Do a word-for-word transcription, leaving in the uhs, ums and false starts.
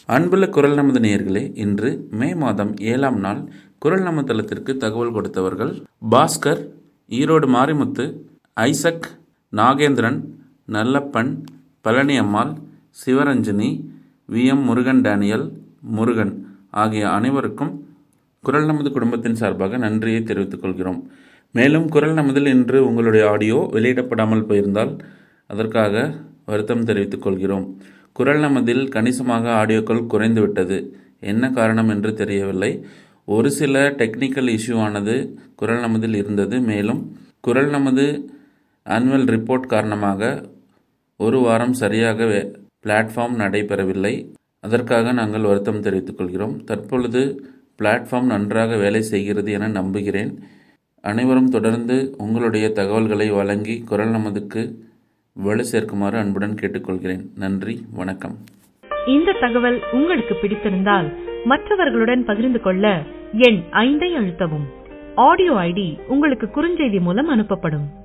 அன்புள்ள குரல் நமது நேயர்களே, இன்று மே மாதம் ஏழாம் நாள் குரல் நமது தளத்திற்கு தகவல் கொடுத்தவர்கள் Bhaskar, Erode Marimuthu, Isaac, Nagendran, Nallappan, Palaniammal, Sivaranjani, V M Murugan, Daniel, Murugan ஆகிய அனைவருக்கும் குரல் நமது குடும்பத்தின் சார்பாக நன்றியை தெரிவித்துக் கொள்கிறோம். மேலும் குரல் நமதில் இன்று உங்களுடைய ஆடியோ வெளியிடப்படாமல் போயிருந்தால் அதற்காக வருத்தம் தெரிவித்துக் கொள்கிறோம். குரல் நமதில் கணிசமாக ஆடியோக்கள் குறைந்துவிட்டது. என்ன காரணம் என்று தெரியவில்லை. ஒரு சில டெக்னிக்கல் இஷ்யூவானது குரல் நமதில் இருந்தது. மேலும் குரல் நமது ஆனுவல் ரிப்போர்ட் காரணமாக ஒரு வாரம் சரியாக பிளாட்ஃபார்ம் நடைபெறவில்லை. அதற்காக நாங்கள் வருத்தம் தெரிவித்துக் கொள்கிறோம். தற்பொழுது பிளாட்ஃபார்ம் நன்றாக வேலை செய்கிறது என நம்புகிறேன். அனைவரும் தொடர்ந்து உங்களுடைய தகவல்களை வழங்கி குரல் நமதுக்கு வலு சேர்க்குமாறு அன்புடன் கேட்டுக்கொள்கிறேன். நன்றி, வணக்கம். இந்த தகவல் உங்களுக்கு பிடித்திருந்தால் மற்றவர்களுடன் பகிர்ந்து கொள்ள எண் ஐந்தை அழுத்தவும். ஆடியோ ஐடி உங்களுக்கு குறுஞ்செய்தி மூலம் அனுப்பப்படும்.